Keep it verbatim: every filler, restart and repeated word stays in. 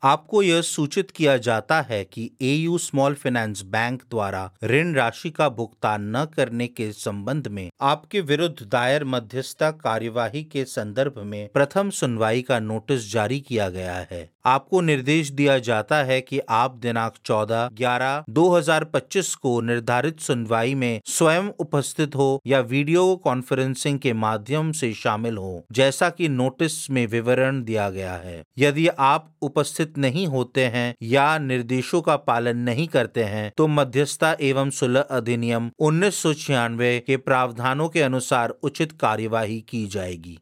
आपको यह सूचित किया जाता है कि एयू स्मॉल फाइनेंस बैंक द्वारा ऋण राशि का भुगतान न करने के संबंध में आपके विरुद्ध दायर मध्यस्थता कार्यवाही के संदर्भ में प्रथम सुनवाई का नोटिस जारी किया गया है। आपको निर्देश दिया जाता है कि आप दिनांक चौदह ग्यारह दो हजार पच्चीस को निर्धारित सुनवाई में स्वयं उपस्थित हो या वीडियो कॉन्फ्रेंसिंग के माध्यम से शामिल हो, जैसा कि नोटिस में विवरण दिया गया है। यदि आप उपस्थित नहीं होते हैं या निर्देशों का पालन नहीं करते हैं तो मध्यस्थता एवं सुलह अधिनियम उन्नीस सौ छियानवे के प्रावधानों के अनुसार उचित कार्यवाही की जाएगी।